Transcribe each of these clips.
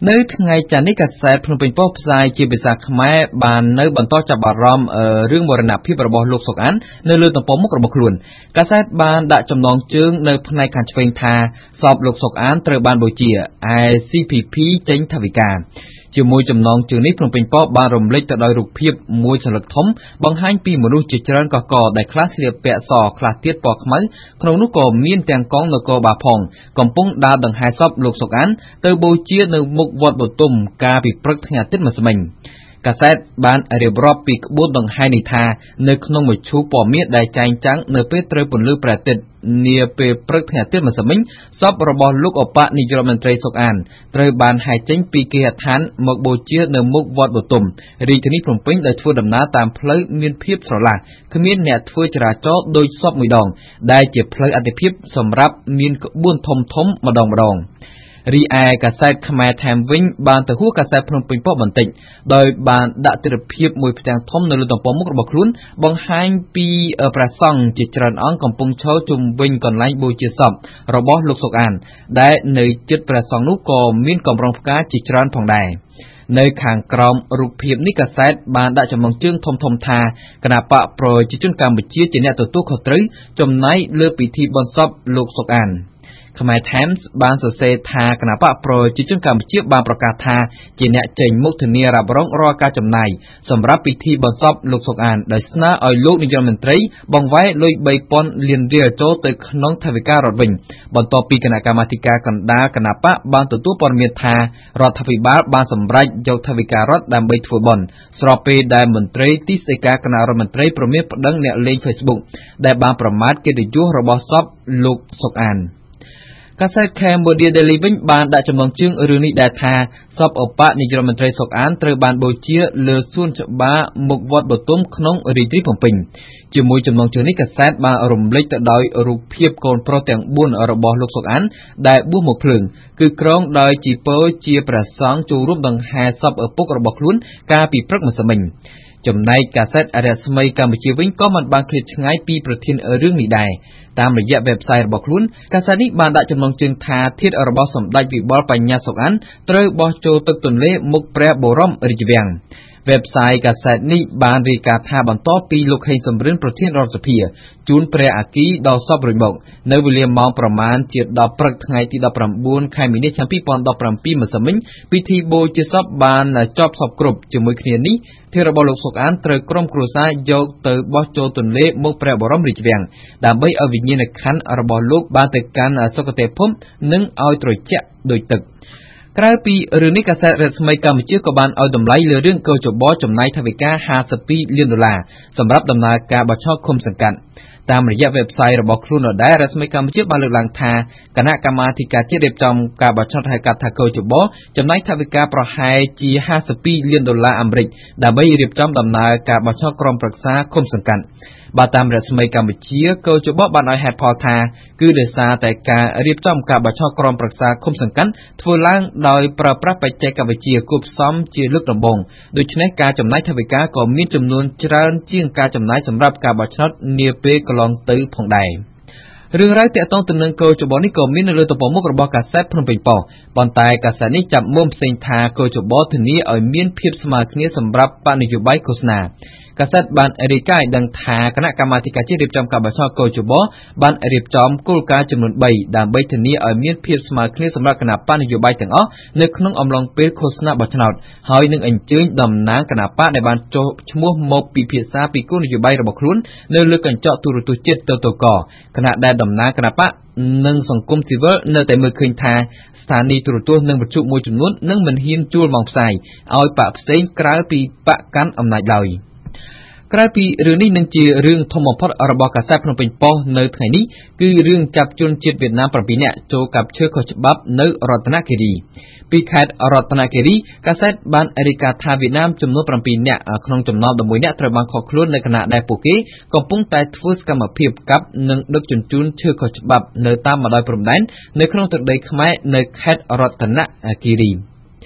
នៅថ្ងៃច័ន្ទនេះកាសែតភ្នំពេញប៉ុស្តិ៍ផ្សាយជាភាសាខ្មែរបាននៅបន្តចាប់អារម្មណ៍រឿងមរណភាពរបស់លោកសុកអាននៅលើទំព័រមុខរបស់ខ្លួនកាសែតបានដាក់ចំណងជើងនៅផ្នែកខាងឆ្វេងថាសពលោកសុកអានត្រូវបានបូជាឯ CPP ចេញថវិកាជាមួយចំណងជើងនេះភ្នំពេញប៉ុស្តិ៍បានរំលេចទៅដោយរូបភាពមួយសន្លឹកធំបង្ហាញពីមនុស្សជាច្រើនកកដែលខ្លះស្លៀកពាក់សខ្លះទៀតពណ៌ខ្មៅក្នុងនោះក៏មានទាំងកងនគរបាលផងកំពុងដើរដង្ហែសពលោកសុកអានទៅបូជានៅមុខវត្តបទុមកាលពីព្រឹកថ្ងៃអាទិត្យម្សិលមិញកាសែតបានរៀបរាប់ពីក្បួនដង្ហែនេះថានៅក្នុងមជ្ឈូព័ត៌មានដែលចែងចាំងនៅពេលត្រូវពន្លឺព្រះអាទិត្យនាពេលព្រឹកថ្ងៃអាទិត្យម្សិលមិញសពរបស់លោកឧបនាយករដ្ឋមន្ត្រីសុកអានត្រូវបានហែកចេញពីគេហដ្ឋានមកបូជានៅមុខវត្តបទុមរាជធានីភ្នំពេញដោយធ្វើដំណើរតាមផ្លូវមានភាពស្រឡះគ្មានអ្នកធ្វើចរាចរណ៍ដោយសពមួយដងដែលជាផ្លូវអតិភិបសម្រាប់មានក្បួនធំម្ដងរីឯកាសែតខ្មែរថែមវិញបានទៅហួសកាសែតភ្នំពេញប៉ុស្តិ៍បន្តិចដោយបានដាក់ទិដ្ឋភាពមួយផ្ទាំងធំនៅលើទំព័រមុខរបស់ខ្លួនបង្ហាញពីព្រះសង្ឃជាច្រើនអង្គកំពុងឈរជុំវិញកន្លែងបូជាសពរបស់លោកសុកអានដែលនៅជិតព្រះសង្ឃនោះក៏មានកម្រងផ្កាជាច្រើនផងដែរនៅខាងក្រោមរូបភាពនេះកាសែតបានដាក់ចំណងជើងធំថាគណបកប្រជាជនកម្ពុជាជាអ្នកទទួលខុសត្រូវចំណាយលើពិធីបុណ្យសពលោកសុកអានខ្មែរ Times បានសរសេរថាគណបកប្រជាជនកម្ពុជាបានប្រកាសថាជាអ្នកចេញមុខធានារ៉ាប់រងរាល់ការចំណាយសម្រាប់ពិធីបុណ្យសពលោកសុកអានដោយស្នើឲ្យលោកនាយករដ្ឋមន្ត្រីបង្វែរលុយ 3,000 លានរៀលចូលទៅក្នុងថវិការដ្ឋវិញបន្ទាប់ពីគណៈកម្មាធិការកណ្ដាលគណបកបានទទួលព័ត៌មានថារដ្ឋាភិបាលបានសម្រេចយកថវិការដ្ឋដើម្បីធ្វើបុណ្យស្របពេលដែលមន្ត្រីទីស្តីការគណៈរដ្ឋមន្ត្រីព្រមានប្តឹងអ្នកលេង Facebook ដែលបានប្រមាថកិត្តិយសរបស់សពលោកសុកអានកាសែត Cambodia Daily វិញបានដាក់ចំណងជើងរឿងនេះដែរថាសពឧបនាយករដ្ឋមន្ត្រីសុកអានត្រូវបានបូជាលើសួនច្បារមុខវត្តបទុមក្នុងរាជធានីភ្នំពេញជាមួយចំណងជើងនេះកាសែតបានរំលេចទៅដោយរូបភាពកូនប្រុសទាំង4របស់លោកសុកអានដែលបួសមកភ្លើងគឺក្រងដោយជីពើជាព្រះសង្ឃចូលរួមដង្ហែសពឪពុករបស់ខ្លួនកាលពីព្រឹកម្សិលមិញចំណែកកាសែតរស្មីកម្ពុជាវិញក៏មិនបានឃ្លាតឆ្ងាយពីប្រធានរឿងនេះដែរតាមរយៈ website របស់ខ្លួនកាសែតនេះបានដាក់ចំណងជើងថាធាតុរបស់សម្ដេចវិបុលបញ្ញាសុកអានត្រូវបោះចូលទឹកទន្លេមុខព្រះបរមរាជវាំងwebsite កាសែតនេះបានរាយការណ៍ថាបន្ទាប់ពីលោកហេងសំរិនប្រធានរដ្ឋសភាជូនព្រះអគិដល់សពរួចមកនៅវេលាម៉ោងប្រមាណជា10ព្រឹកថ្ងៃទី19ខែមីនាឆ្នាំ2017ម្សិលមិញពិធីបូជាសពបានចប់សពគ្រប់ជាមួយគ្នានេះធាតុរបស់លោកសុកអានត្រូវក្រុមគ្រួសារយកទៅបោះចូលទន្លេមុខព្រះបរមរាជវាំងដើម្បីឲ្យវិញ្ញាណក្ខន្ធរបស់លោកបានទៅកាន់សុគតិភពនិងឲ្យត្រជាក់ដូចទឹកក្រៅពីរឿងនេះកាសែតរស្មីកម្ពុជាក៏បានឲ្យតម្លៃលើរឿងកោជបចំណាយថវិកា$52 លានសម្រាប់ដំណើរការបោះឆ្នោតឃុំសង្កាត់តាមរយៈ website របស់ខ្លួនដដែលរស្មីកម្ពុជាបានលើកឡើងថាគណៈកម្មាធិការជាតិរៀបចំការបោះឆ្នោតហៅកាត់ថាកោជបចំណាយថវិកាប្រហែលជា$52 លានអាមេរិកដើម្បីរៀបចំដំណើរការបោះឆ្នោតក្រុមប្រឹក្សាឃុំសង្កាត់បើតាមរស្មីកម្ពុជាកោជបបានឲ្យហេតុផលថាគឺដោយសារតែការរៀបចំការបោះឆ្នោតក្រុមប្រឹក្សាឃុំសង្កាត់ធ្វើឡើងដោយប្រើប្រាស់បច្ចេកវិទ្យាគួបផ្សំជាលើកដំបូងដូច្នេះការចំណាយថវិកាក៏មានចំនួនច្រើនជាងការចំណាយសម្រាប់ការបោះឆ្នោតនាពេលកន្លងទៅផងដែររឿងរ៉ាវទាក់ទងទៅនឹងកោជបនេះក៏មាននៅលើទំព័រមុខរបស់កាសែតភ្នំពេញប៉ុស្តិ៍ប៉ុន្តែកាសែតនេះចាប់មុំផ្សេងថាកោជបធានាឲ្យមានភាពស្មើគ្នាសម្រាប់បរិយោបាយឃោសនាកាសែតបានរាយការណ៍ដឹងថាគណៈកម្មាធិការជាតិរៀបចំការបោះឆ្នោតកោជបបានរៀបចំគោលការណ៍ចំនួន3ដើម្បីធានាឲ្យមានភាពស្មើគ្នាសម្រាប់គណៈបកនយោបាយទាំងអស់នៅក្នុងអំឡុងពេលឃោសនាបោះឆ្នោតហើយនឹងអញ្ជើញតំណាងគណៈបកដែលបានចុះឈ្មោះមកពិភាក្សាពីគោលនយោបាយរបស់ខ្លួននៅលើកញ្ចក់ទូរទស្សន៍ជាតិទៅកគណៈដែលតំណាងគណៈបកនិងសង្គមស៊ីវិលនៅតែមើលឃើញថាស្ថានីយទូរទស្សន៍និងវិទ្យុមួយចំនួននឹងមិនហ៊ានជួលម៉ោងផ្សាយឲ្យបកផ្សេងក្រៅពីបកកាន់អំណាចឡើយក្រៅពីរឿងនេះនឹងជារឿងធំបំផុតរបស់កាសែតភ្នំពេញប៉ុស្តិ៍នៅថ្ងៃនេះគឺរឿងចាប់ជនជាតិវៀតណាម7នាក់ចូលកាប់ឈើខុសច្បាប់នៅរតនគិរីពីខេត្តរតនគិរីកាសែតបានរាយការណ៍ថាវៀតណាមចំនួន7នាក់ក្នុងចំណោម11នាក់ត្រូវបានឃាត់ខ្លួននៅខណៈដែលពួកគេកំពុងតែធ្វើសកម្មភាពកាប់និងដឹកជញ្ជូនឈើខុសច្បាប់នៅតាមបណ្ដោយព្រំដែននៅក្នុងទឹកដីខ្មែរនៅខេត្តរតនគិរី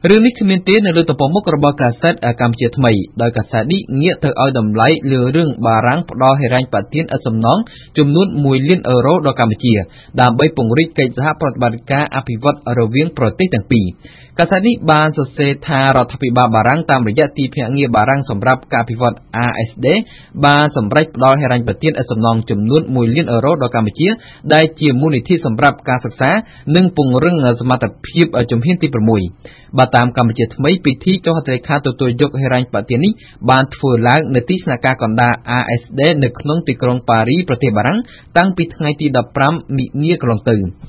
រឿងនេះគ្មានទេនៅលើទំព័រមុខរបស់កាសែតកម្ពុជាថ្មីដោយកាសែតនេះងាកទៅឲ្យតម្លៃលើរឿងបារាំងផ្ដល់ហិរញ្ញប្បទានឥតសំណងចំនួន1 លានអឺរ៉ូដល់កម្ពុជាដើម្បីពង្រីកកិច្ចសហប្រតិបត្តិការអភិវឌ្ឍរវាងប្រទេសទាំងពីរកាសែតនេះបានសរសេរថារដ្ឋាភិបាលបារាំងតាមរយៈទីភ្នាក់ងារបារាំងសម្រាប់ការអភិវឌ្ឍ ASD បានសម្រេចផ្ដល់ហិរញ្ញប្បទានឥតសំណងចំនួន1 លានអឺរ៉ូដល់កម្ពុជាដែលជាមូលនិធិសម្រាប់ការសិក្សានិងពង្រឹងសមត្ថភាពជំហានទី6 បើតាមកម្ពុជាថ្មីពិធីចុះហត្ថលេខាទទួលយកហិរញ្ញប្បទាននេះបានធ្វើឡើងនៅទីស្នាក់ការកណ្ដាល ASD នៅក្នុងទីក្រុងប៉ារីប្រទេសបារាំងតាំងពីថ្ងៃទី15 មិនិនាកន្លងទៅ